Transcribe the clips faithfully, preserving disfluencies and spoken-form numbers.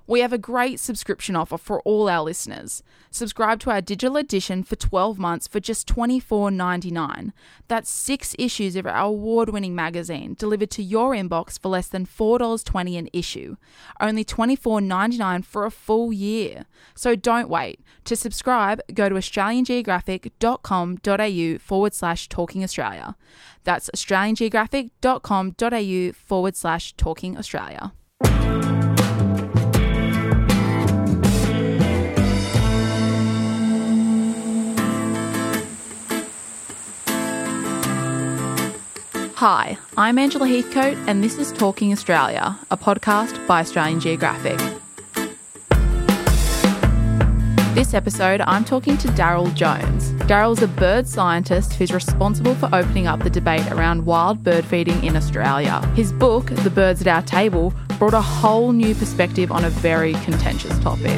We have a great subscription offer for all our listeners. Subscribe to our digital edition for twelve months for just twenty-four dollars and ninety-nine cents. That's six issues of our award-winning magazine delivered to your inbox for less than four dollars and twenty cents an issue. Only twenty-four dollars and ninety-nine cents for a full year. So don't wait. To subscribe, go to australiangeographic.com.au forward slash Talking Australia. That's australiangeographic.com.au forward slash Talking Australia. Hi, I'm Angela Heathcote and this is Talking Australia, a podcast by Australian Geographic. This episode, I'm talking to Daryl Jones. Daryl's a bird scientist who's responsible for opening up the debate around wild bird feeding in Australia. His book, The Birds at Our Table, brought a whole new perspective on a very contentious topic.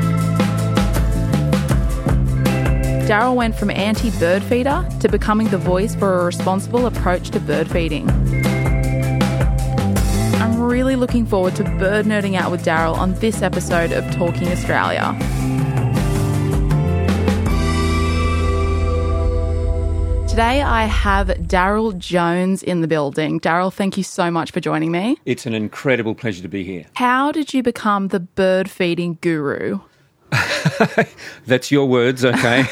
Daryl went from anti-bird feeder to becoming the voice for a responsible approach to bird feeding. I'm really looking forward to bird nerding out with Daryl on this episode of Talking Australia. Today I have Daryl Jones in the building. Daryl, thank you so much for joining me. It's an incredible pleasure to be here. How did you become the bird feeding guru? That's your words, okay.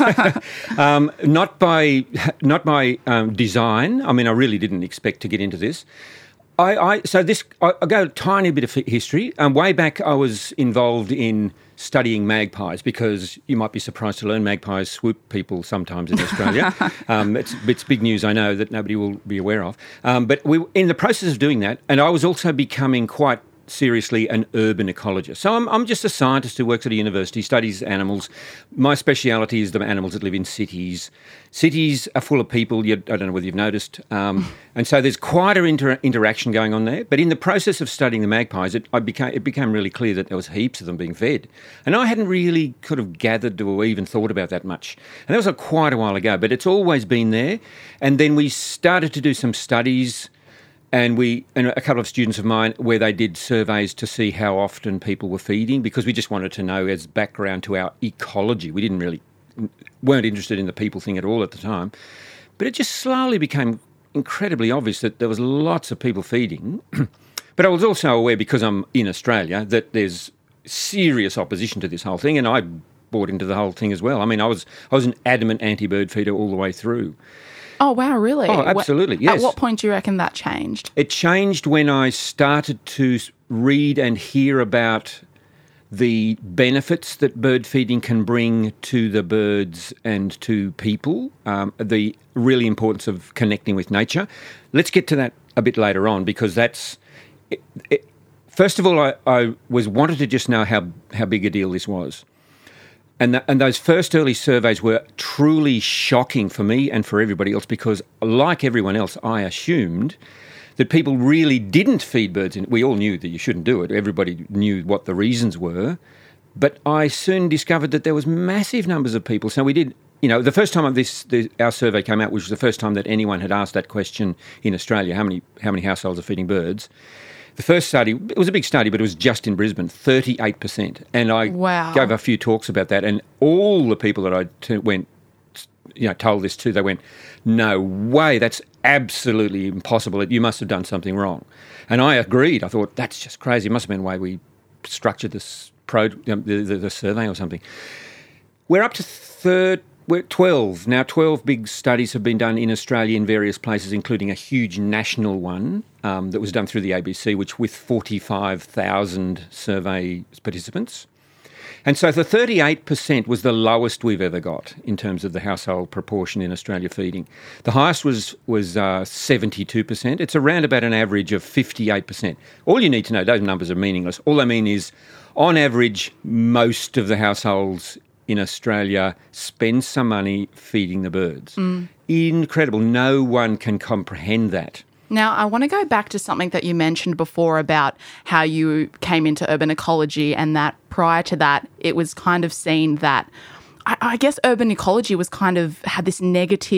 um, not by not by um, design. I mean, I really didn't expect to get into this. I, I so this I, I go a tiny bit of history. Um, way back, I was involved in studying magpies because you might be surprised to learn magpies swoop people sometimes in Australia. um, it's it's big news, I know, that nobody will be aware of. Um, but we in the process of doing that, and I was also becoming quite seriously an urban ecologist. So I'm, I'm just a scientist who works at a university, studies animals. My speciality is the animals that live in cities. Cities are full of people, you, I don't know whether you've noticed. Um, and so there's quite an inter- interaction going on there. But in the process of studying the magpies, it, I became, it became really clear that there was heaps of them being fed. And I hadn't really kind of gathered or even thought about that much. And that was a, quite a while ago, but it's always been there. And then we started to do some studies. And we and a couple of students of mine where they did surveys to see how often people were feeding because we just wanted to know as background to our ecology. We didn't really, weren't interested in the people thing at all at the time. But it just slowly became incredibly obvious that there was lots of people feeding. But I was also aware, because I'm in Australia, that there's serious opposition to this whole thing. And I bought into the whole thing as well. I mean, I was I was an adamant anti-bird feeder all the way through. Oh, wow, really? Oh, absolutely, yes. At what point do you reckon that changed? It changed when I started to read and hear about the benefits that bird feeding can bring to the birds and to people, um, the really importance of connecting with nature. Let's get to that a bit later on because that's... It, it, first of all, I, I was wanted to just know how, how big a deal this was. And, the, and those first early surveys were truly shocking for me and for everybody else because, like everyone else, I assumed that people really didn't feed birds. In, we all knew that you shouldn't do it. Everybody knew what the reasons were. But I soon discovered that there was massive numbers of people. So we did, you know, the first time this the, our survey came out, which was the first time that anyone had asked that question in Australia, how many how many households are feeding birds? The first study, it was a big study, but it was just in Brisbane, thirty-eight percent. And I wow. gave a few talks about that, and all the people that I t- went, you know, told this to, they went, no way, that's absolutely impossible. You must have done something wrong. And I agreed. I thought, that's just crazy. It must have been the way we structured this pro, the, the, the survey or something. We're up to third. We're twelve. Now, twelve big studies have been done in Australia in various places, including a huge national one um, that was done through the A B C, which with forty-five thousand survey participants. And so the thirty-eight percent was the lowest we've ever got in terms of the household proportion in Australia feeding. The highest was was uh, seventy-two percent. It's around about an average of fifty-eight percent. All you need to know, those numbers are meaningless. All I mean is, on average, most of the households in Australia spend some money feeding the birds. Mm. Incredible. No one can comprehend that. Now, I want to go back to something that you mentioned before about how you came into urban ecology and that prior to that, it was kind of seen that, I, I guess urban ecology was kind of had this negative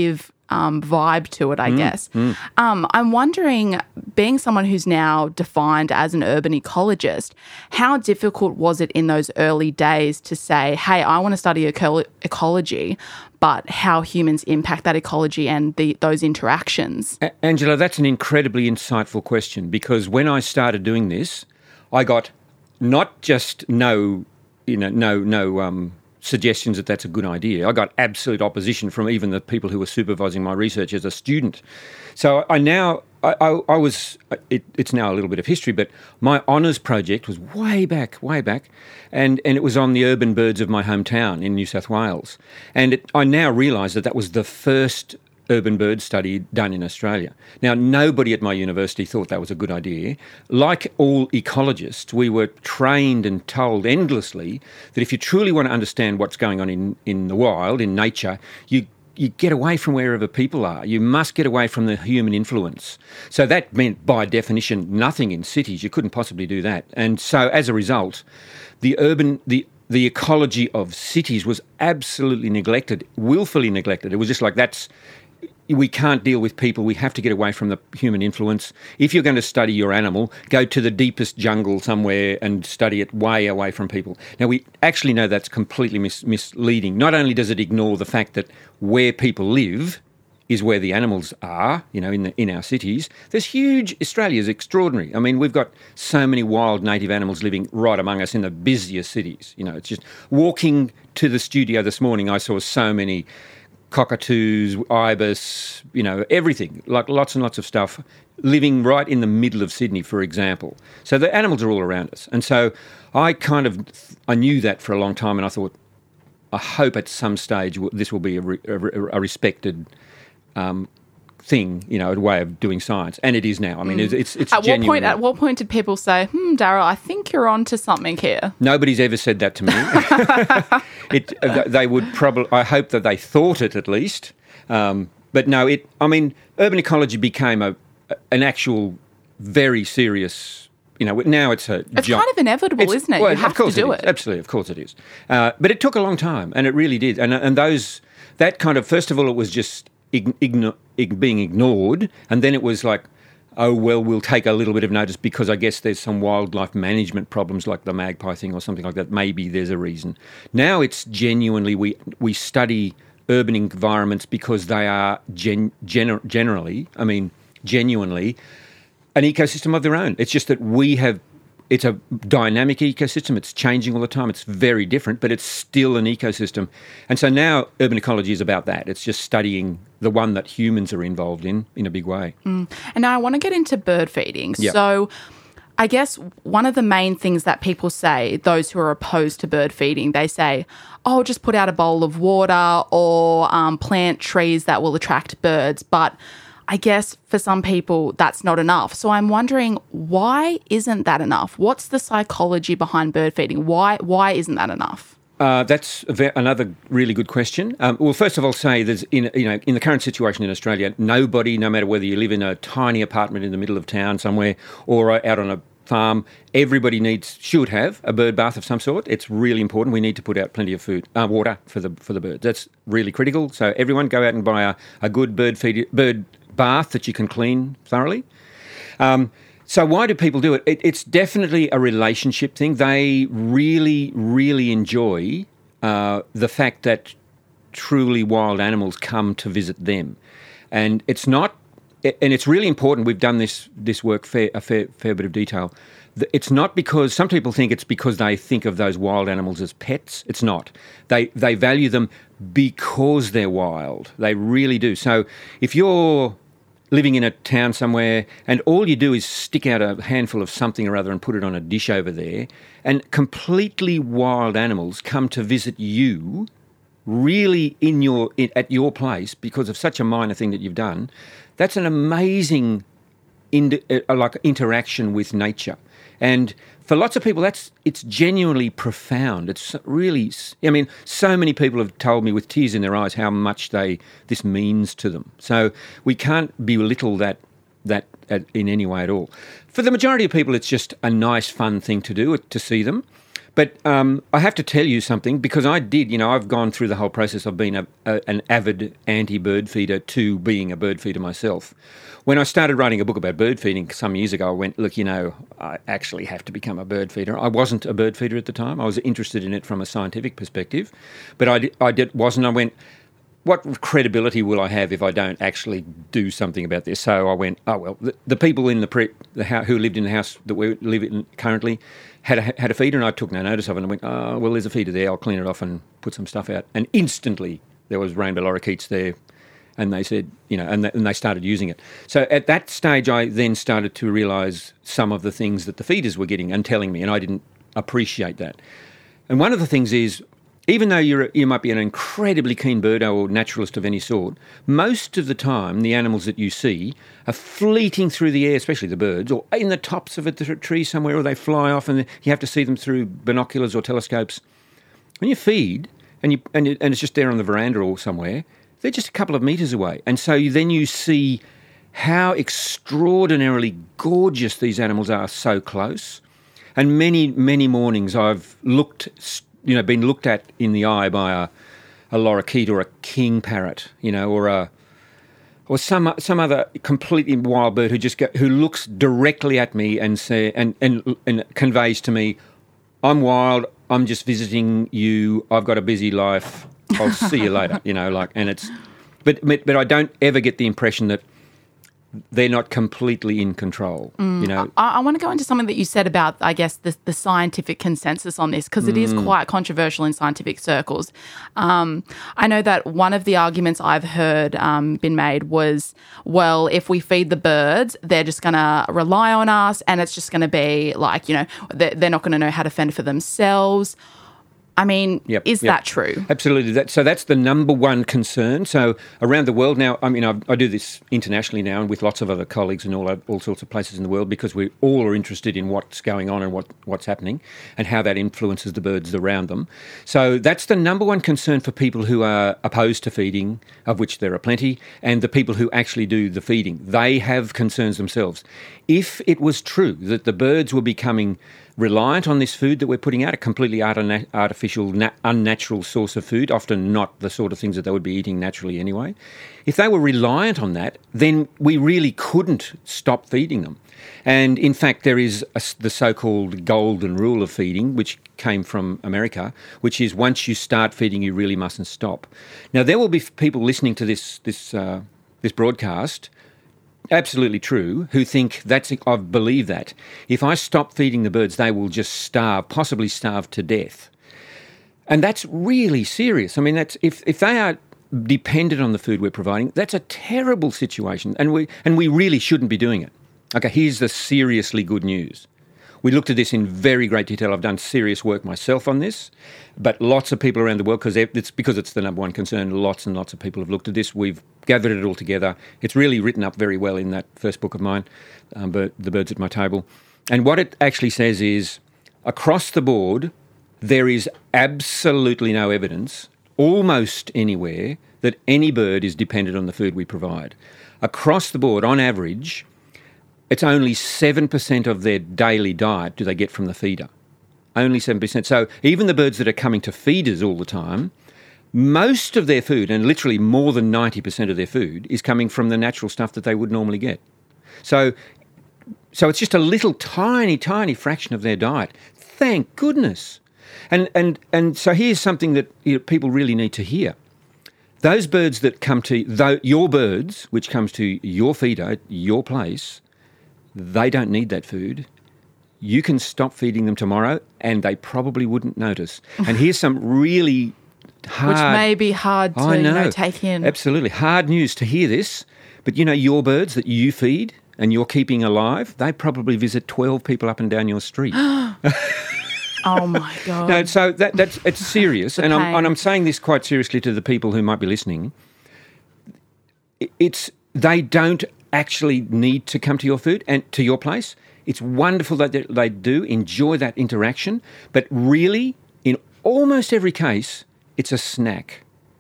um, vibe to it, I mm, guess. Mm. Um, I'm wondering, being someone who's now defined as an urban ecologist, how difficult was it in those early days to say, hey, I want to study eco- ecology, but how humans impact that ecology and the, those interactions? A- Angela, that's an incredibly insightful question, because when I started doing this, I got not just no, you know, no, no um, suggestions that that's a good idea. I got absolute opposition from even the people who were supervising my research as a student. So I now, I, I, I was, it, it's now a little bit of history, but my honours project was way back, way back, and, and it was on the urban birds of my hometown in New South Wales. And it, I now realise that that was the first urban bird study done in Australia. Now, nobody at my university thought that was a good idea. Like all ecologists, we were trained and told endlessly that if you truly want to understand what's going on in, in the wild, in nature, you you get away from wherever people are. You must get away from the human influence. So that meant, by definition, nothing in cities. You couldn't possibly do that. And so, as a result, the urban... the The ecology of cities was absolutely neglected, willfully neglected. It was just like, that's... we can't deal with people. We have to get away from the human influence. If you're going to study your animal, go to the deepest jungle somewhere and study it way away from people. Now, we actually know that's completely mis- misleading. Not only does it ignore the fact that where people live is where the animals are, you know, in the, in our cities. There's huge... Australia's extraordinary. I mean, we've got so many wild native animals living right among us in the busiest cities. You know, it's just... Walking to the studio this morning, I saw so many cockatoos, ibis, you know, everything, like lots and lots of stuff, living right in the middle of Sydney, for example. So the animals are all around us. And so I kind of... I knew that for a long time, and I thought, I hope at some stage this will be a, re, a, a respected... Um, thing, you know, a way of doing science, and it is now. I mean, mm. it's it's at genuine. What point? At what point did people say, "Hmm, Daryl, I think you're on to something here"? Nobody's ever said that to me. it, they would probably. I hope that they thought it at least, um, but no. It. I mean, urban ecology became a an actual very serious. You know, now it's a. It's jo- kind of inevitable, it's, isn't it? Well, you have of course to do it. it. Absolutely, of course it is. Uh, but it took a long time, and it really did. And and those that kind of first of all, it was just. Igno- ig- being ignored, and then it was like, oh, well, we'll take a little bit of notice because I guess there's some wildlife management problems like the magpie thing or something like that. Maybe there's a reason. Now it's genuinely, we we study urban environments because they are gen- gener- generally, I mean, genuinely, an ecosystem of their own. It's just that we have... It's a dynamic ecosystem. It's changing all the time. It's very different, but it's still an ecosystem. And so now urban ecology is about that. It's just studying the one that humans are involved in in a big way. Mm. And now I want to get into bird feeding. Yep. So I guess one of the main things that people say, those who are opposed to bird feeding, they say, oh, just put out a bowl of water or um, plant trees that will attract birds. But I guess for some people that's not enough. So I'm wondering, why isn't that enough? What's the psychology behind bird feeding? Why why isn't that enough? Uh, that's a ve- another really good question. Um, well, first of all, say there's in you know in the current situation in Australia, nobody, no matter whether you live in a tiny apartment in the middle of town somewhere or out on a farm, everybody needs should have a bird bath of some sort. It's really important. We need to put out plenty of food, uh, water for the for the birds. That's really critical. So everyone go out and buy a, a good bird feed bird. bath that you can clean thoroughly. Um, so why do people do it? it? It's definitely a relationship thing. They really, really enjoy uh, the fact that truly wild animals come to visit them. And it's not, and it's really important, we've done this this work fair, a fair, fair bit of detail. It's not because, some people think it's because they think of those wild animals as pets. It's not. They they value them because they're wild. They really do. So if you're living in a town somewhere and all you do is stick out a handful of something or other and put it on a dish over there, and completely wild animals come to visit you really in your in, at your place because of such a minor thing that you've done, that's an amazing in, uh, like interaction with nature. And for lots of people, that's it's genuinely profound. It's really, I mean, so many people have told me with tears in their eyes how much they this means to them. So we can't belittle that that in any way at all. For the majority of people, it's just a nice, fun thing to do, to see them. But um, I have to tell you something, because I did, you know, I've gone through the whole process of being a, a, an avid anti-bird feeder to being a bird feeder myself. When I started writing a book about bird feeding some years ago, I went, look, you know, I actually have to become a bird feeder. I wasn't a bird feeder at the time. I was interested in it from a scientific perspective, but I, did, I did, wasn't. I went, what credibility will I have if I don't actually do something about this? So I went, oh, well, the, the people in the, pre, the house, who lived in the house that we live in currently had a, had a feeder, and I took no notice of it, and I went, oh, well, there's a feeder there, I'll clean it off and put some stuff out. And instantly there was rainbow lorikeets there, and they said, you know, and, th- and they started using it. So at that stage I then started to realise some of the things that the feeders were getting and telling me, and I didn't appreciate that. And one of the things is, even though you're, you might be an incredibly keen birdo or naturalist of any sort, most of the time the animals that you see are fleeting through the air, especially the birds, or in the tops of a tree somewhere, or they fly off and you have to see them through binoculars or telescopes. When you feed, and, you, and, you, and it's just there on the veranda or somewhere, they're just a couple of metres away. And so you, then you see how extraordinarily gorgeous these animals are so close. And many, many mornings I've looked... you know, been looked at in the eye by a, a lorikeet or a king parrot, you know, or a or some some other completely wild bird who just go, who looks directly at me and say and, and and conveys to me, I'm wild, I'm just visiting you, I've got a busy life, I'll see you later, you know, like, and it's, but but I don't ever get the impression that they're not completely in control, mm, you know. I, I want to go into something that you said about, I guess, the, the scientific consensus on this, because it mm. is quite controversial in scientific circles. Um, I know that one of the arguments I've heard um, been made was, well, if we feed the birds, they're just going to rely on us, and it's just going to be like, you know, they're, they're not going to know how to fend for themselves. I mean, yep, is yep. that true? Absolutely. That, so that's the number one concern. So around the world now, I mean, I, I do this internationally now and with lots of other colleagues in all all sorts of places in the world, because we all are interested in what's going on and what, what's happening and how that influences the birds around them. So that's the number one concern for people who are opposed to feeding, of which there are plenty, and the people who actually do the feeding. They have concerns themselves. If it was true that the birds were becoming reliant on this food that we're putting out, a completely artificial, unnatural source of food, often not the sort of things that they would be eating naturally anyway. If they were reliant on that, then we really couldn't stop feeding them. And in fact, there is a, the so-called golden rule of feeding, which came from America, which is once you start feeding, you really mustn't stop. Now, there will be people listening to this this uh, this broadcast, absolutely true, who think that's, I believe that. If I stop feeding the birds, they will just starve, possibly starve to death. And that's really serious. I mean, that's if, if they are dependent on the food we're providing, that's a terrible situation, and we and we really shouldn't be doing it. Okay, here's the seriously good news. We looked at this in very great detail. I've done serious work myself on this, but lots of people around the world, because it's because it's the number one concern, lots and lots of people have looked at this. We've gathered it all together. It's really written up very well in that first book of mine, um, The Birds at My Table. And what it actually says is, across the board, there is absolutely no evidence, almost anywhere, that any bird is dependent on the food we provide. Across the board, on average, it's only seven percent of their daily diet do they get from the feeder. Only seven percent. So even the birds that are coming to feeders all the time, most of their food, and literally more than ninety percent of their food, is coming from the natural stuff that they would normally get. So so it's just a little tiny, tiny fraction of their diet. Thank goodness. And and and so here's something that, you know, people really need to hear. Those birds that come to, though, your birds, which comes to your feeder, your place, they don't need that food. You can stop feeding them tomorrow and they probably wouldn't notice. And here's some really hard... Which may be hard to you know, take in. Absolutely. Hard news to hear this. But, you know, your birds that you feed and you're keeping alive, they probably visit twelve people up and down your street. Oh, my God. No, so that, that's it's serious. and, I'm, and I'm saying this quite seriously to the people who might be listening. It's they don't... actually need to come to your food and to your place. It's wonderful that they do enjoy that interaction, but really, in almost every case, it's a snack.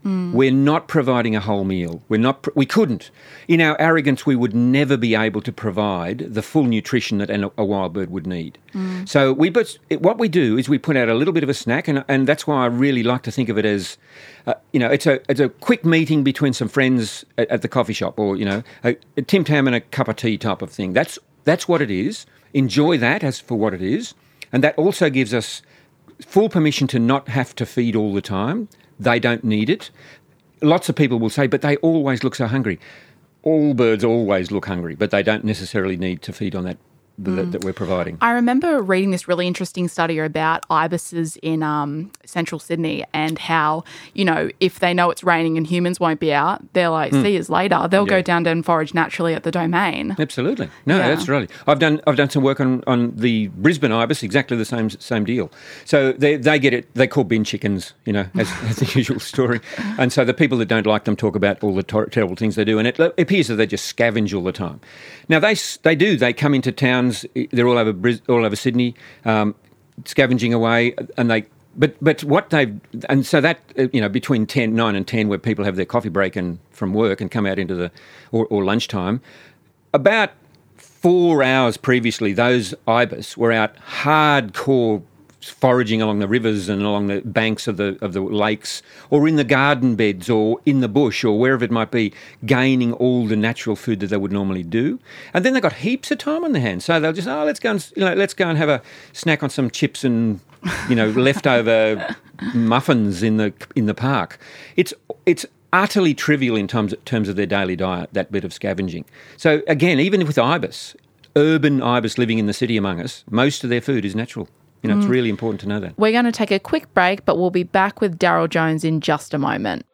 Mm. We're not providing a whole meal. We're not. We couldn't. In our arrogance, we would never be able to provide the full nutrition that an, a wild bird would need. Mm. So we, but what we do is we put out a little bit of a snack, and and that's why I really like to think of it as, uh, you know, it's a it's a quick meeting between some friends at, at the coffee shop, or you know, a, a Tim Tam and a cup of tea type of thing. That's that's what it is. Enjoy that as for what it is, and that also gives us full permission to not have to feed all the time. They don't need it. Lots of people will say, but they always look so hungry. All birds always look hungry, but they don't necessarily need to feed on that mm. that, that we're providing. I remember reading this really interesting study about ibises in um, central Sydney and how, you know, if they know it's raining and humans won't be out, they're like, mm. see us later. They'll yeah. go down and forage naturally at the domain. Absolutely. No, yeah. that's right. I've done I've done some work on, on the Brisbane ibis, exactly the same same deal. So they they get it, they call bin chickens, you know, as, as the usual story. And so the people that don't like them talk about all the ter- terrible things they do, and it, it appears that they just scavenge all the time. Now, they they do. They come into towns, they're all over Bris- all over Sydney, um, scavenging away, and they... But but what they've... And so that, you know, between ten, nine and ten, where people have their coffee break and from work and come out into the... Or, or lunchtime, about four hours previously, those ibis were out hardcore foraging along the rivers and along the banks of the of the lakes, or in the garden beds, or in the bush, or wherever it might be, gaining all the natural food that they would normally do. And then they got heaps of time on their hands, so they'll just oh let's go and you know let's go and have a snack on some chips and you know leftover muffins in the in the park. It's it's utterly trivial in terms terms of their daily diet, that bit of scavenging. So again, even with ibis, urban ibis living in the city among us, most of their food is natural. You know, it's really important to know that. We're going to take a quick break, but we'll be back with Daryl Jones in just a moment.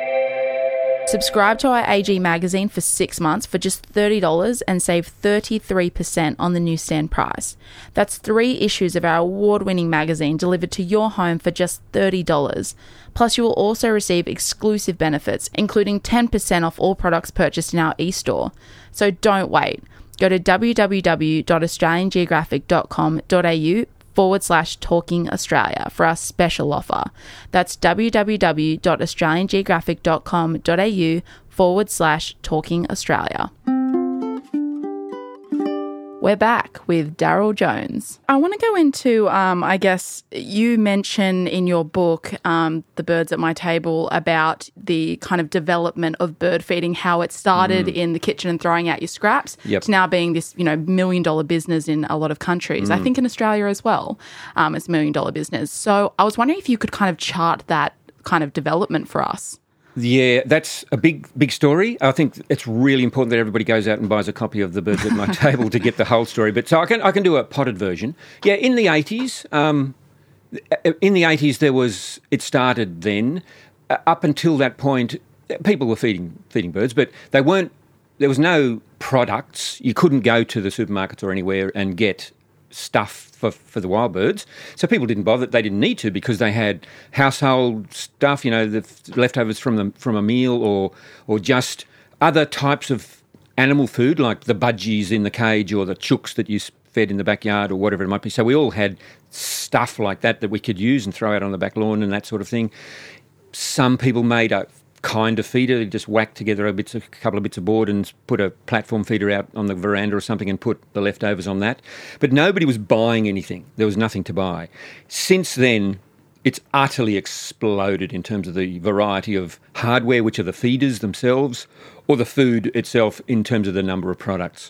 Subscribe to our A G magazine for six months for just thirty dollars and save thirty-three percent on the newsstand price. That's three issues of our award-winning magazine delivered to your home for just thirty dollars. Plus, you will also receive exclusive benefits, including ten percent off all products purchased in our e-store. So don't wait. Go to w w w dot australian geographic dot com dot a u forward slash talking Australia for our special offer. That's w w w dot australian geographic dot com dot a u forward slash talking Australia. We're back with Daryl Jones. I want to go into, um, I guess, you mention in your book, um, The Birds at My Table, about the kind of development of bird feeding, how it started mm. in the kitchen and throwing out your scraps yep. to now being this, you know, million dollar business in a lot of countries. Mm. I think in Australia as well, um, it's a million dollar business. So I was wondering if you could kind of chart that kind of development for us. Yeah, that's a big, big story. I think it's really important that everybody goes out and buys a copy of The Birds at My Table to get the whole story. But so I can I can do a potted version. Yeah, in the eighties, um, in the eighties there was it started then. Uh, up until that point, people were feeding feeding birds, but they weren't. There was no products. You couldn't go to the supermarkets or anywhere and get stuff for, for the wild birds. So people didn't bother. They didn't need to because they had household stuff, you know, the leftovers from the, from a meal or or just other types of animal food like the budgies in the cage or the chooks that you fed in the backyard or whatever it might be. So we all had stuff like that that we could use and throw out on the back lawn and that sort of thing. Some people made a kind of feeder. They just whacked together a, bits, a couple of bits of board and put a platform feeder out on the veranda or something and put the leftovers on that. But nobody was buying anything. There was nothing to buy. Since then, it's utterly exploded in terms of the variety of hardware, which are the feeders themselves, or the food itself in terms of the number of products.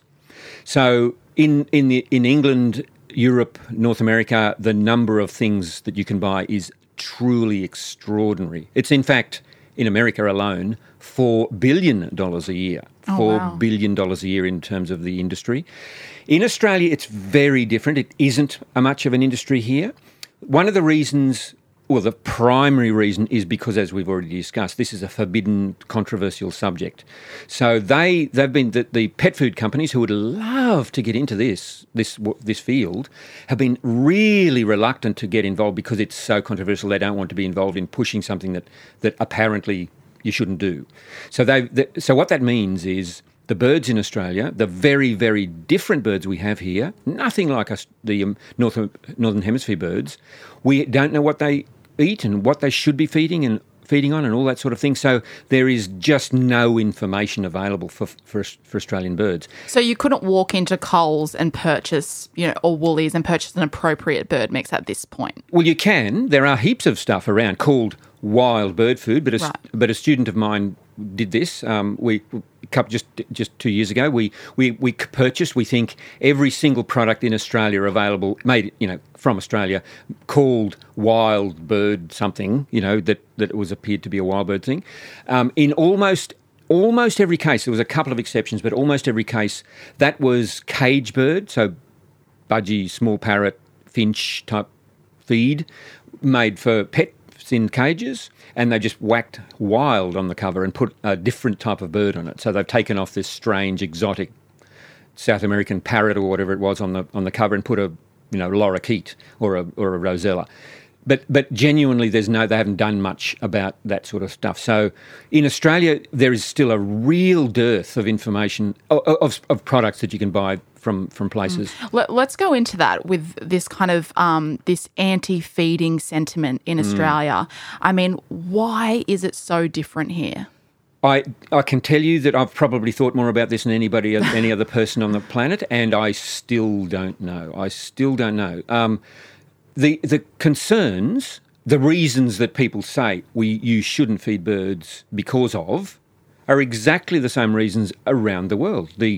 So in in the in England, Europe, North America, the number of things that you can buy is truly extraordinary. It's in fact, in America alone, four billion dollars a year. Oh, four wow. billion dollars a year in terms of the industry. In Australia, it's very different. It isn't a much of an industry here. One of the reasons, well, the primary reason is because, as we've already discussed, this is a forbidden, controversial subject. So they, they've been, the, the pet food companies who would love to get into this, this, this field have been really reluctant to get involved because it's so controversial. They don't want to be involved in pushing something that, that apparently you shouldn't do. So they, the, so what that means is the birds in Australia, the very, very different birds we have here, nothing like us, the um, North, Northern Hemisphere birds, we don't know what they eat and what they should be feeding and feeding on and all that sort of thing. So there is just no information available for for, for Australian birds. So you couldn't walk into Coles and purchase, you know, or Woolies and purchase an appropriate bird mix at this point? Well, you can. There are heaps of stuff around called wild bird food, but a, Right. but a student of mine did this. Um, we couple just just two years ago. We we we purchased. We think every single product in Australia available, made you know from Australia, called wild bird something. You know that that it was appeared to be a wild bird thing. Um, in almost almost every case, there was a couple of exceptions, but almost every case that was cage bird. So budgie, small parrot, finch type feed made for pets in cages, and they just whacked wild on the cover and put a different type of bird on it. So they've taken off this strange, exotic South American parrot or whatever it was on the on the cover and put a you know lorikeet or a or a rosella. But but genuinely, there's no they haven't done much about that sort of stuff. So in Australia, there is still a real dearth of information of of, of products that you can buy from from places. Let, let's go into that with this kind of um, this anti-feeding sentiment in Australia. I mean, why is it so different here? I, I can tell you that I've probably thought more about this than anybody, any other person on the planet, and I still don't know. I still don't know. Um, the the concerns, the reasons that people say we you shouldn't feed birds because of, are exactly the same reasons around the world. The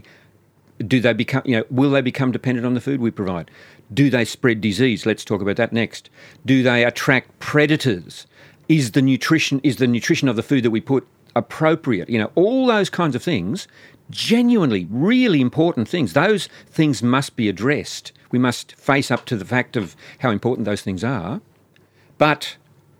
do they become you know will they become dependent on the food we provide? Do they spread disease? Let's talk about that next. Do they attract predators? Is the nutrition is the nutrition of the food that we put appropriate? You know, all those kinds of things, genuinely, really important things. Those things must be addressed. We must face up to the fact of how important those things are. But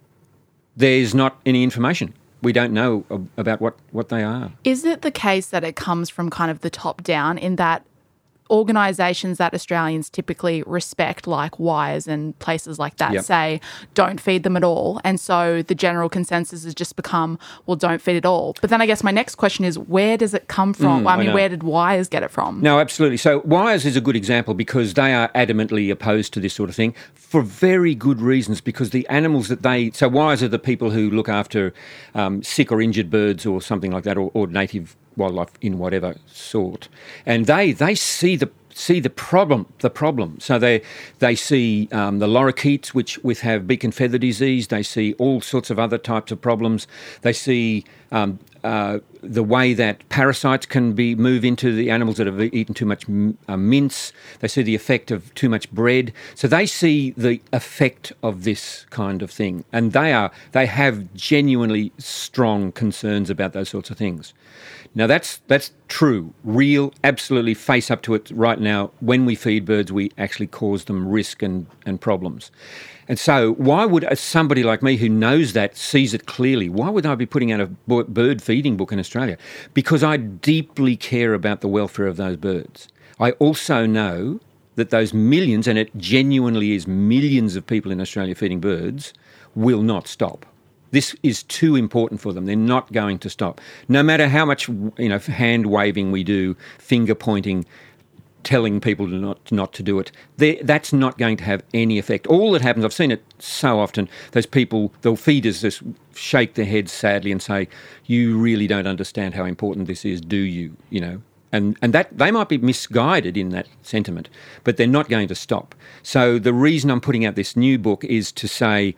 there's not any information. We don't know about what, what they are. Is it the case that it comes from kind of the top down in that organisations that Australians typically respect, like Wires and places like that, Yep. say don't feed them at all, and so the general consensus has just become, well, don't feed at all. But then I guess my next question is, where does it come from? Mm, I I mean, know. where did Wires get it from? No, absolutely. So Wires is a good example because they are adamantly opposed to this sort of thing for very good reasons, because the animals that they... So Wires are the people who look after um, sick or injured birds or something like that, or, or native wildlife in whatever sort, and they they see the see the problem the problem. So they they see um, the lorikeets, which with have beak and feather disease. They see all sorts of other types of problems. They see um, uh, the way that parasites can be move into the animals that have eaten too much m- uh, mince. They see the effect of too much bread. So they see the effect of this kind of thing, and they are they have genuinely strong concerns about those sorts of things. Now, that's that's true, real, absolutely face up to it right now. When we feed birds, we actually cause them risk and, and problems. And so why would somebody like me who knows that, sees it clearly, why would I be putting out a bird feeding book in Australia? Because I deeply care about the welfare of those birds. I also know that those millions, and it genuinely is millions of people in Australia feeding birds, will not stop. This is too important for them. They're not going to stop. No matter how much you know, hand waving we do, finger pointing, telling people to not not to do it, that's not going to have any effect. All that happens, I've seen it so often, those people, they'll feeders just shake their heads sadly and say, you really don't understand how important this is, do you? You know, and and that they might be misguided in that sentiment, but they're not going to stop. So the reason I'm putting out this new book is to say,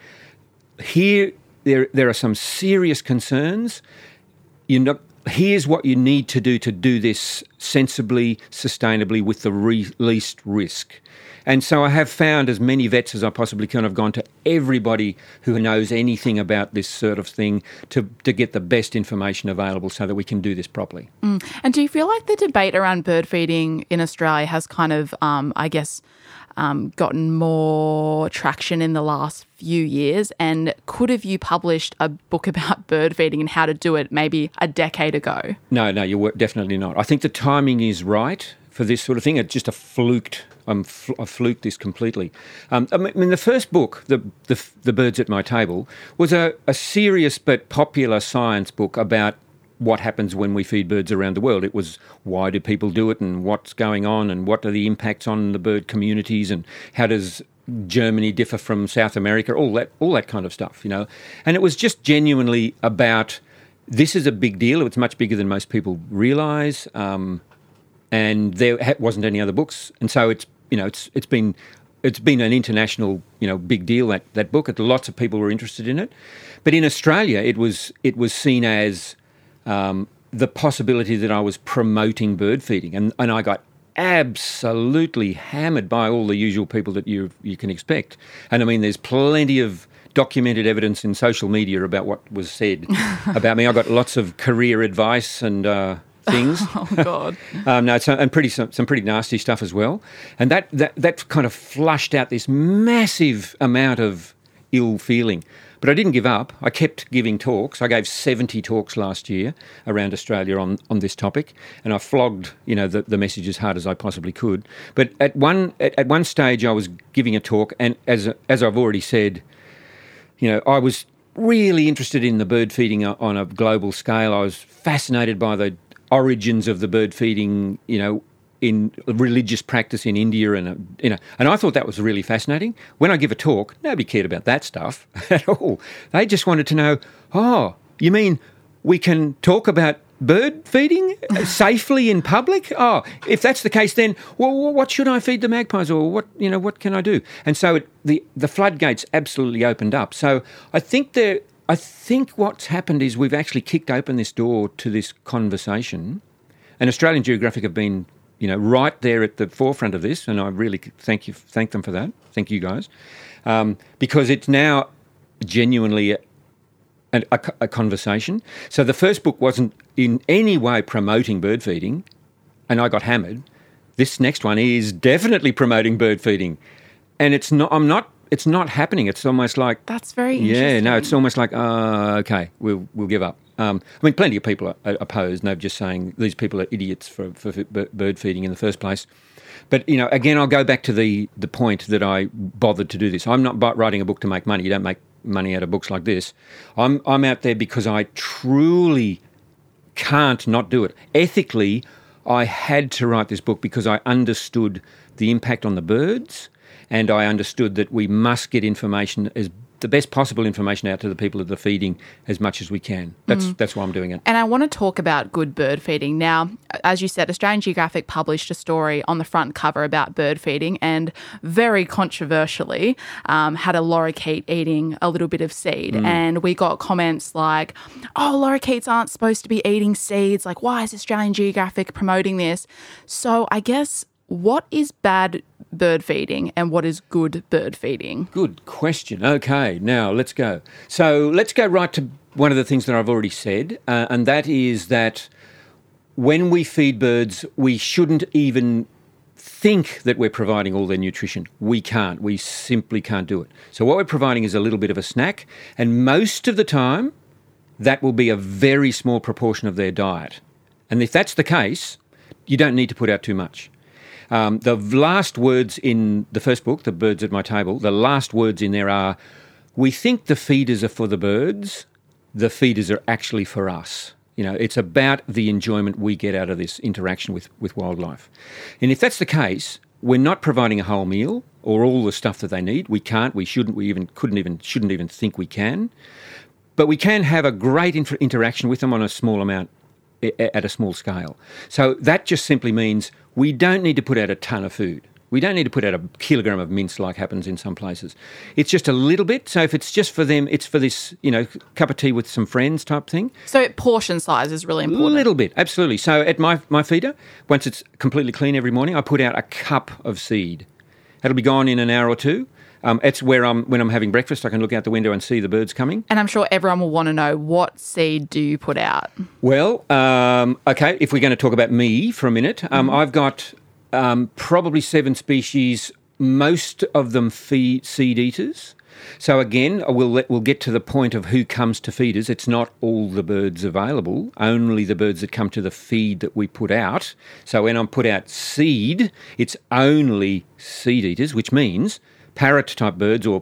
here there there are some serious concerns. You're not. Here's what you need to do to do this sensibly, sustainably, with the re- least risk. And so I have found as many vets as I possibly can. I've gone to everybody who knows anything about this sort of thing to, to get the best information available so that we can do this properly. Mm. And do you feel like the debate around bird feeding in Australia has kind of, um, I guess, um, gotten more traction in the last few years? And could have you published a book about bird feeding and how to do it maybe a decade ago? No, no, you're definitely not. I think the timing is right for this sort of thing. It's just a fluked. I'm fl- I fluked this completely. Um, I mean, the first book, the, the the Birds at My Table, was a, a serious but popular science book about what happens when we feed birds around the world. It was why do people do it and what's going on and what are the impacts on the bird communities and how does Germany differ from South America? All that, all that kind of stuff, you know. And it was just genuinely about, this is a big deal. It's much bigger than most people realise, um, and there ha- wasn't any other books. And so it's, you know, it's it's been it's been an international, you know, big deal, that that book. Lots of people were interested in it, but in Australia, it was it was seen as um, the possibility that I was promoting bird feeding, and and I got absolutely hammered by all the usual people that you you can expect. And I mean, there's plenty of documented evidence in social media about what was said about me. I got lots of career advice and uh, things. Oh God! um, no, it's, and pretty some, some pretty nasty stuff as well. And that, that that kind of flushed out this massive amount of ill feeling. But I didn't give up. I kept giving talks. I gave seventy talks last year around Australia on, on this topic, and I flogged, you know, the, the message as hard as I possibly could. But at one at, at one stage, I was giving a talk, and as as I've already said, you know, I was really interested in the bird feeding on a global scale. I was fascinated by the origins of the bird feeding, you know, in religious practice in India, and you know, and I thought that was really fascinating. When I give a talk, nobody cared about that stuff at all. They just wanted to know, oh, you mean we can talk about bird feeding safely in public? Oh, if that's the case, then well, what should I feed the magpies, or what, you know, what can I do? And so it, the the floodgates absolutely opened up. So I think there, I think what's happened is we've actually kicked open this door to this conversation, and Australian Geographic have been, you know, right there at the forefront of this, and I really thank you, thank them for that. Thank you guys, um, because it's now genuinely a, a, a conversation. So the first book wasn't in any way promoting bird feeding, and I got hammered. This next one is definitely promoting bird feeding, and it's not. I'm not. It's not happening. It's almost like that's very interesting. Yeah, no, it's almost like uh, okay, we'll we'll give up. Um, I mean, plenty of people are, are opposed, and they're just saying these people are idiots for, for bird feeding in the first place. But, you know, again, I'll go back to the, the point that I bothered to do this. I'm not writing a book to make money. You don't make money out of books like this. I'm I'm out there because I truly can't not do it. Ethically, I had to write this book because I understood the impact on the birds, and I understood that we must get information as the best possible information out to the people that are feeding as much as we can. That's mm. that's why I'm doing it. And I want to talk about good bird feeding. Now, as you said, Australian Geographic published a story on the front cover about bird feeding, and very controversially um, had a lorikeet eating a little bit of seed. Mm. And we got comments like, oh, lorikeets aren't supposed to be eating seeds. Like, why is Australian Geographic promoting this? So I guess, what is bad bird feeding and what is good bird feeding? Good question. Okay, now let's go. So let's go right to one of the things that I've already said, uh, and that is that when we feed birds, we shouldn't even think that we're providing all their nutrition. We can't. We simply can't do it. So what we're providing is a little bit of a snack, and most of the time, that will be a very small proportion of their diet. And if that's the case, you don't need to put out too much. Um, the last words in the first book, The Birds at My Table, the last words in there are, we think the feeders are for the birds, the feeders are actually for us. You know, it's about the enjoyment we get out of this interaction with, with wildlife. And if that's the case, we're not providing a whole meal or all the stuff that they need. We can't, we shouldn't, we even couldn't even, shouldn't even think we can. But we can have a great inter- interaction with them on a small amount, at a small scale. So that just simply means we don't need to put out a ton of food. We don't need to put out a kilogram of mince like happens in some places. It's just a little bit. So if it's just for them, it's for this, you know, cup of tea with some friends type thing. So portion size is really important. A little bit, absolutely. So at my, my feeder, once it's completely clean every morning, I put out a cup of seed. It'll be gone in an hour or two. Um, it's where I'm, when I'm having breakfast, I can look out the window and see the birds coming. And I'm sure everyone will want to know, what seed do you put out? Well, um, okay, if we're going to talk about me for a minute, um, mm-hmm. I've got um, probably seven species, most of them feed seed eaters. So again, we'll, let, we'll get to the point of who comes to feeders. It's not all the birds available, only the birds that come to the feed that we put out. So when I put out seed, it's only seed eaters, which means parrot-type birds or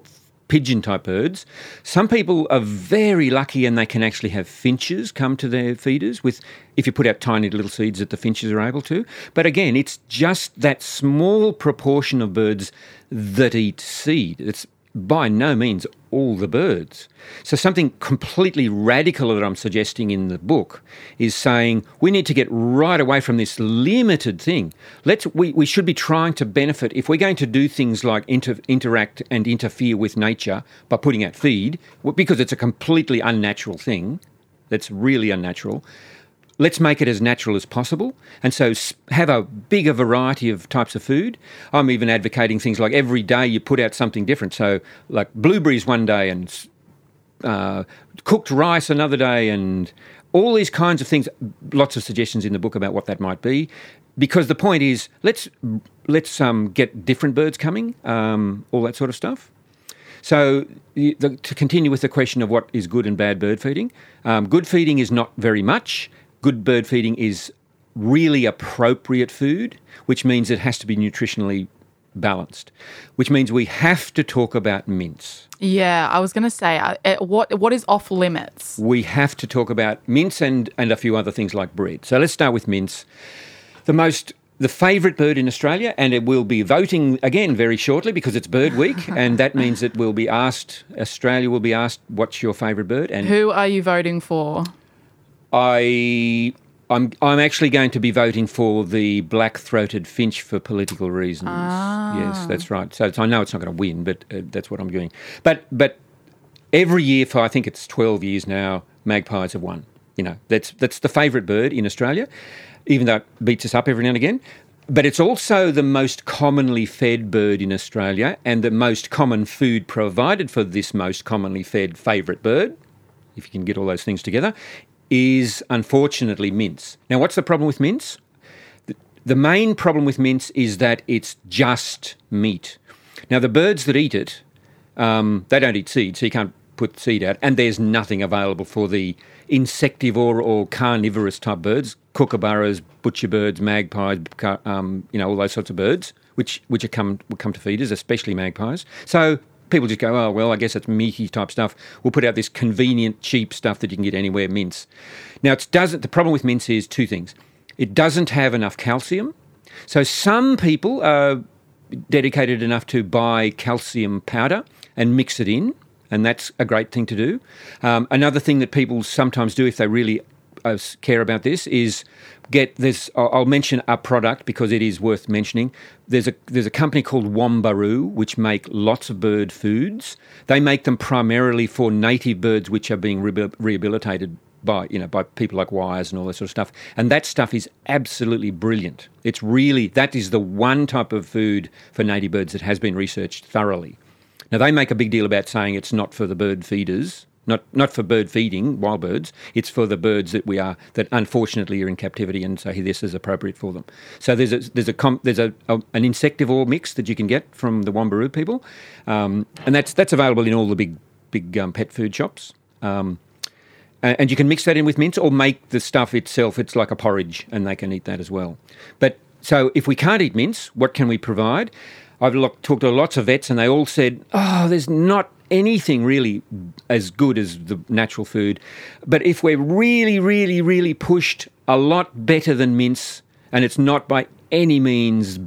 pigeon-type birds. Some people are very lucky and they can actually have finches come to their feeders with, if you put out tiny little seeds that the finches are able to. But again, it's just that small proportion of birds that eat seed. It's by no means all the birds. So something completely radical that I'm suggesting in the book is saying we need to get right away from this limited thing. Let's we, we should be trying to benefit. If we're going to do things like inter, interact and interfere with nature by putting out feed, because it's a completely unnatural thing, that's really unnatural, let's make it as natural as possible. And so have a bigger variety of types of food. I'm even advocating things like every day you put out something different. So like blueberries one day and uh, cooked rice another day and all these kinds of things. Lots of suggestions in the book about what that might be. Because the point is, let's let's um, get different birds coming, um, all that sort of stuff. So the, the, to continue with the question of what is good and bad bird feeding, um, good feeding is not very much. Good bird feeding is really appropriate food, which means it has to be nutritionally balanced, which means we have to talk about mince. Yeah, I was going to say, uh, what what is off limits? We have to talk about mince and, and a few other things like bread. So let's start with mince. The most... The favourite bird in Australia, and it will be voting again very shortly because it's Bird Week, and that means it will be asked, Australia will be asked, what's your favourite bird? And who are you voting for? I, I'm, I'm actually going to be voting for the black-throated finch for political reasons. Ah. Yes, that's right. So I know it's not going to win, but uh, that's what I'm doing. But but every year for I think it's twelve years now, magpies have won. You know, that's that's the favourite bird in Australia, even though it beats us up every now and again. But it's also the most commonly fed bird in Australia and the most common food provided for this most commonly fed favourite bird, if you can get all those things together, is unfortunately mince. Now, what's the problem with mince? The main problem with mince is that it's just meat. Now, the birds that eat it, um, they don't eat seed, so you can't put seed out, and there's nothing available for the insectivore or carnivorous type birds, kookaburras, butcherbirds, magpies, um, you know, all those sorts of birds, which which are come will come to feeders, especially magpies. So people just go, oh, well, I guess it's meaty type stuff. We'll put out this convenient, cheap stuff that you can get anywhere, mince. Now, it doesn't. The problem with mince is two things. It doesn't have enough calcium. So some people are dedicated enough to buy calcium powder and mix it in, and that's a great thing to do. Um, another thing that people sometimes do if they really uh, care about this is get this. I'll, I'll mention a product because it is worth mentioning. There's a there's a company called Wambaroo which make lots of bird foods. They make them primarily for native birds which are being re- rehabilitated by you know by people like wires and all that sort of stuff. And that stuff is absolutely brilliant. It's really that is the one type of food for native birds that has been researched thoroughly. Now, they make a big deal about saying it's not for the bird feeders, not not for bird feeding, wild birds. It's for the birds that we are, that unfortunately are in captivity, and so this is appropriate for them. So there's a there's a there's a, a an insectivore mix that you can get from the Wambaroo people, um, and that's that's available in all the big big um, pet food shops. Um, and, and you can mix that in with mince or make the stuff itself. It's like a porridge, and they can eat that as well. But so if we can't eat mince, what can we provide? I've talked to lots of vets and they all said, oh, there's not anything really as good as the natural food. But if we're really, really, really pushed a lot better than mince, and it's not by any means,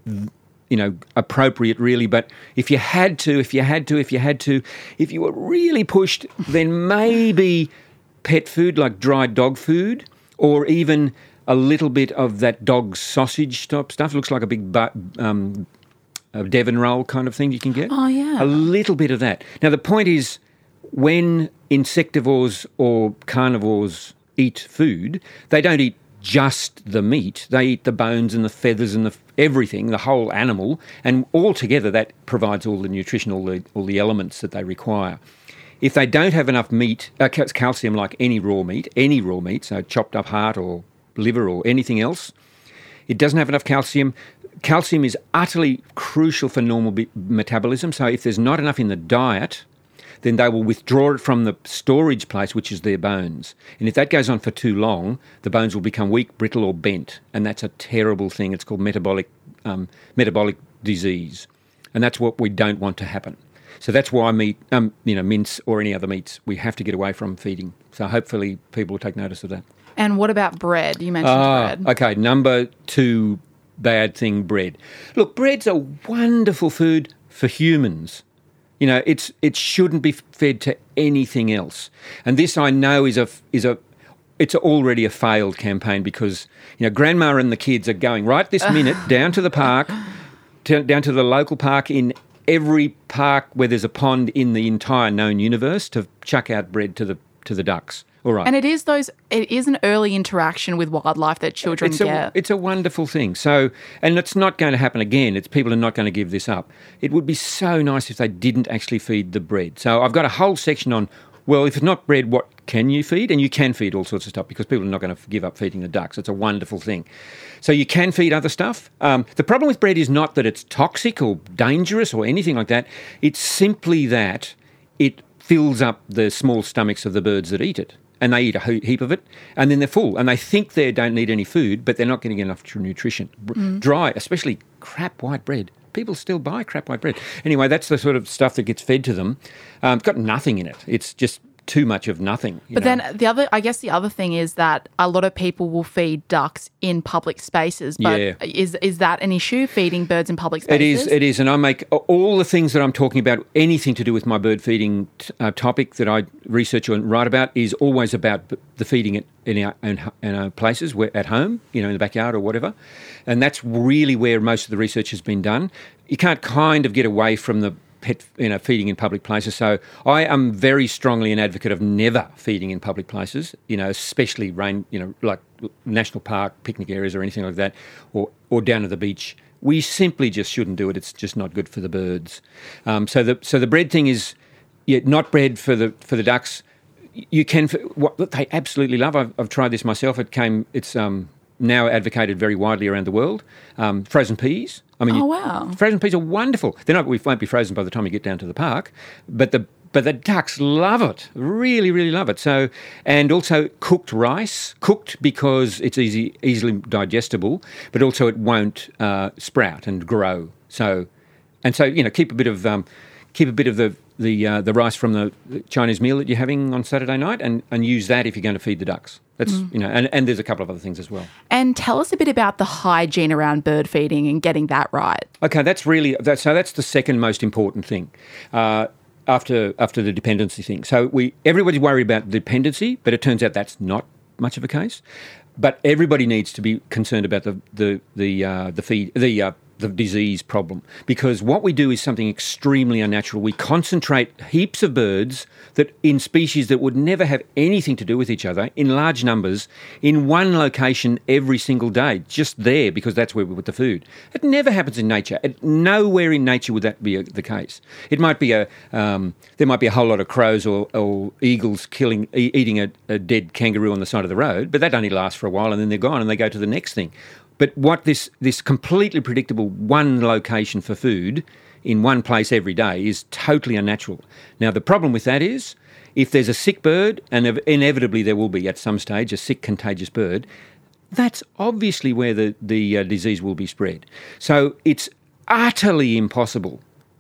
you know, appropriate really, but if you had to, if you had to, if you had to, if you were really pushed, then maybe pet food like dried dog food or even a little bit of that dog sausage type stuff. It looks like a big bu- um a Devon roll kind of thing you can get. Oh, yeah. A little bit of that. Now, the point is when insectivores or carnivores eat food, they don't eat just the meat. They eat the bones and the feathers and the everything, the whole animal, and altogether that provides all the nutrition, all the, all the elements that they require. If they don't have enough meat, uh, calcium like any raw meat, any raw meat, so chopped up heart or liver or anything else, it doesn't have enough calcium. Calcium is utterly crucial for normal be- metabolism. So if there's not enough in the diet, then they will withdraw it from the storage place, which is their bones. And if that goes on for too long, the bones will become weak, brittle or bent. And that's a terrible thing. It's called metabolic um, metabolic disease. And that's what we don't want to happen. So that's why meat, um, you know, mince or any other meats, we have to get away from feeding. So hopefully people will take notice of that. And what about bread? You mentioned ah, bread. Okay, number two bad thing, bread. Look, bread's a wonderful food for humans. You know, it's it shouldn't be fed to anything else. And this, I know, is a is a it's already a failed campaign because, you know, Grandma and the kids are going right this minute down to the park, to, down to the local park in every park where there's a pond in the entire known universe to chuck out bread to the to the ducks. All right. And it is those. It is an early interaction with wildlife that children it's get. A, it's a wonderful thing. So, and it's not going to happen again. It's people are not going to give this up. It would be so nice if they didn't actually feed the bread. So I've got a whole section on, well, if it's not bread, what can you feed? And you can feed all sorts of stuff because people are not going to give up feeding the ducks. It's a wonderful thing. So you can feed other stuff. Um, the problem with bread is not that it's toxic or dangerous or anything like that. It's simply that it fills up the small stomachs of the birds that eat it. And they eat a heap of it, and then they're full, and they think they don't need any food, but they're not getting enough nutrition. Mm. Dry, especially crap white bread. People still buy crap white bread. Anyway, that's the sort of stuff that gets fed to them. Um, it's got nothing in it. It's just too much of nothing. You but know? then the other, I guess the other thing is that a lot of people will feed ducks in public spaces. But yeah. is is that an issue, feeding birds in public spaces? It is, it is. And I make all the things that I'm talking about, anything to do with my bird feeding t- uh, topic that I research and write about is always about the feeding it in our own in our places, where, at home, you know, in the backyard or whatever. And that's really where most of the research has been done. You can't kind of get away from the pet, you know, feeding in public places. So I am very strongly an advocate of never feeding in public places, you know, especially rain, you know, like national park, picnic areas or anything like that, or, or down at the beach. We simply just shouldn't do it. It's just not good for the birds. Um, so the so the bread thing is, yeah, not bread for the for the ducks. You can, what they absolutely love. I've, I've tried this myself. It came, it's um, now advocated very widely around the world. Um, frozen peas. I mean, oh, you, wow. Frozen peas are wonderful. They're not, we won't be frozen by the time you get down to the park, but the but the ducks love it. Really, really love it. So, and also cooked rice, cooked because it's easy, easily digestible, but also it won't uh, sprout and grow. So, and so, you know, keep a bit of um, keep a bit of the the uh, the rice from the Chinese meal that you're having on Saturday night, and, and use that if you're going to feed the ducks. That's mm. you know, and, and there's a couple of other things as well. And tell us a bit about the hygiene around bird feeding and getting that right. Okay, that's really that, so. That's the second most important thing. Uh, after after the dependency thing. So we everybody's worried about dependency, but it turns out that's not much of a case. But everybody needs to be concerned about the the the uh, the feed the uh, the disease problem, because what we do is something extremely unnatural. We concentrate heaps of birds that in species that would never have anything to do with each other in large numbers in one location every single day, just there because that's where we put the food. It never happens in nature. It, nowhere in nature would that be a, the case. It might be a um, there might be a whole lot of crows or, or eagles killing e- eating a, a dead kangaroo on the side of the road, but that only lasts for a while and then they're gone and they go to the next thing. But what this this completely predictable one location for food in one place every day is totally unnatural. Now, the problem with that is if there's a sick bird, and inevitably there will be at some stage a sick contagious bird, that's obviously where the, the uh, disease will be spread. So it's utterly impossible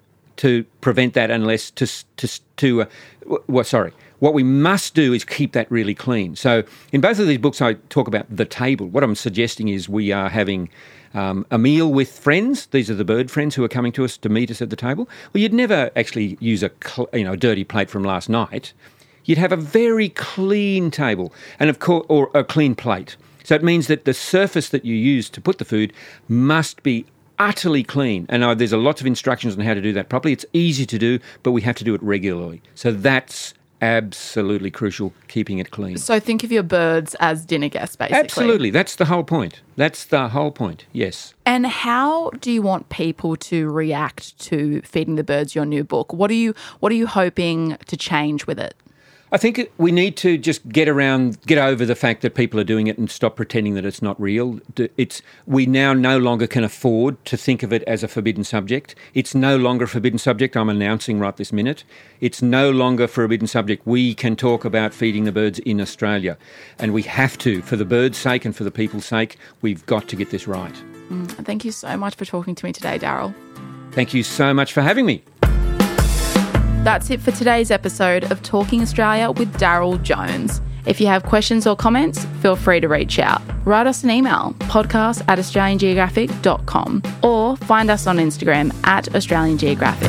to prevent that unless to, to, to uh, well, sorry, what we must do is keep that really clean. So in both of these books, I talk about the table. What I'm suggesting is we are having um, a meal with friends. These are the bird friends who are coming to us to meet us at the table. Well, you'd never actually use a cl- you know a dirty plate from last night. You'd have a very clean table, and of course, or a clean plate. So it means that the surface that you use to put the food must be utterly clean. And uh, there's a lot of instructions on how to do that properly. It's easy to do, but we have to do it regularly. So that's absolutely crucial, keeping it clean. So think of your birds as dinner guests, basically. Absolutely. That's the whole point. That's the whole point, yes. And how do you want people to react to Feeding the Birds, your new book? What are you What are you hoping to change with it? I think we need to just get around, get over the fact that people are doing it and stop pretending that it's not real. It's we now no longer can afford to think of it as a forbidden subject. It's no longer a forbidden subject. I'm announcing right this minute. It's no longer a forbidden subject. We can talk about feeding the birds in Australia, and we have to, for the birds' sake and for the people's sake. We've got to get this right. Mm, thank you so much for talking to me today, Daryl. Thank you so much for having me. That's it for today's episode of Talking Australia with Daryl Jones. If you have questions or comments, feel free to reach out. Write us an email, podcast at australian geographic dot com, or find us on Instagram at Australian Geographic.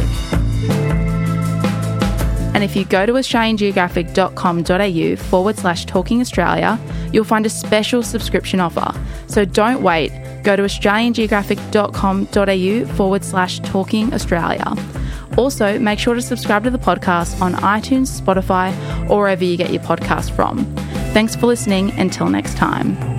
And if you go to australiangeographic.com.au forward slash Talking Australia, you'll find a special subscription offer. So don't wait. Go to australiangeographic.com.au forward slash Talking Australia. Also, make sure to subscribe to the podcast on iTunes, Spotify, or wherever you get your podcast from. Thanks for listening. Until next time.